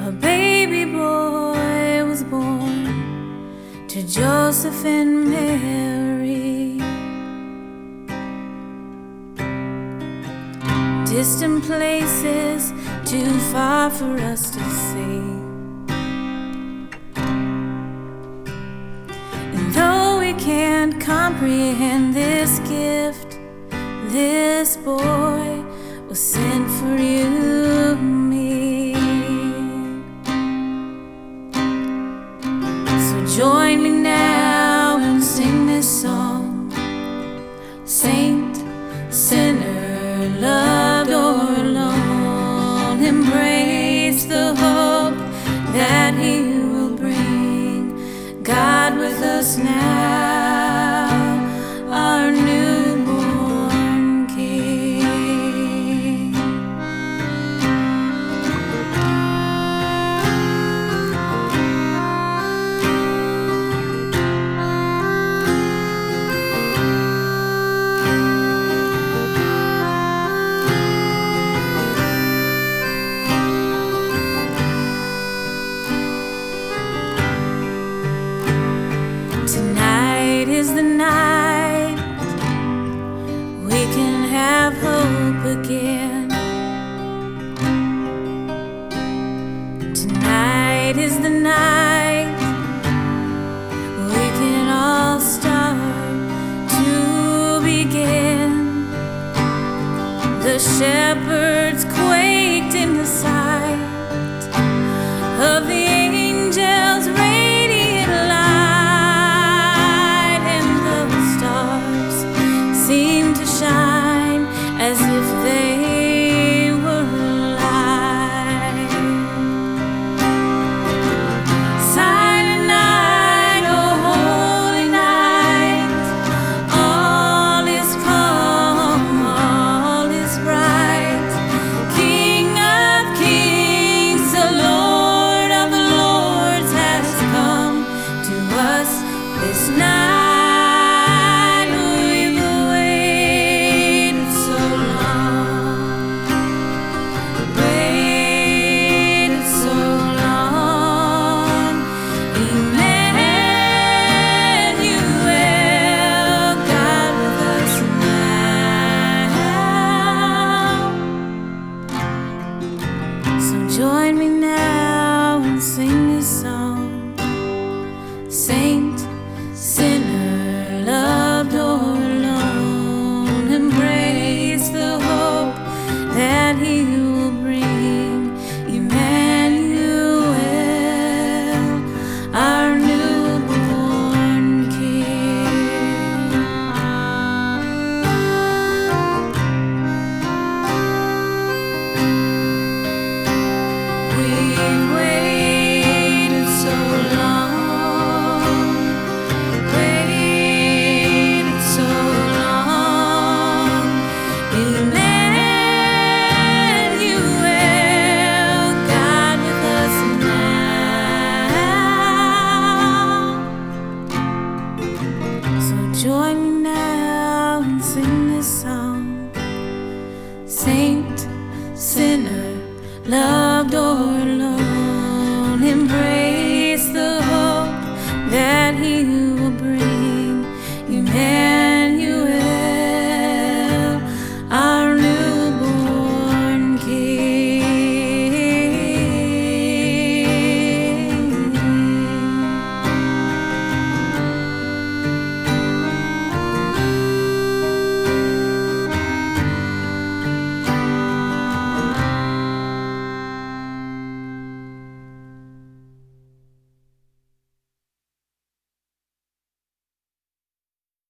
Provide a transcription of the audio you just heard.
a baby boy was born to Joseph and Mary. Distant places too far for us to see. And though we can't comprehend this gift, this boy was sent for you and me. So join me now and sing this song. Saint, sinner, loved or alone, embrace the hope that He will bring. God with us now, our newborn King. Tonight is the night we can have hope again. Tonight is the night we can all start to begin. The shepherds quaked in the sight of the angels' radiant light, and the stars seemed to shine as if they were alive. Silent night, oh holy night, all is calm, all is bright. King of kings, the Lord of the lords has come to us this night. We've waited so long, waited so long. Emmanuel, God with us now. So join me now and sing this song. Saint, sinner, loved or alone, embrace the hope that He will bring. Emmanuel, our newborn King. We've waited so long, waited so long. Emmanuel, God with us now. So join me now and sing this song. Saint, sinner, loved or alone,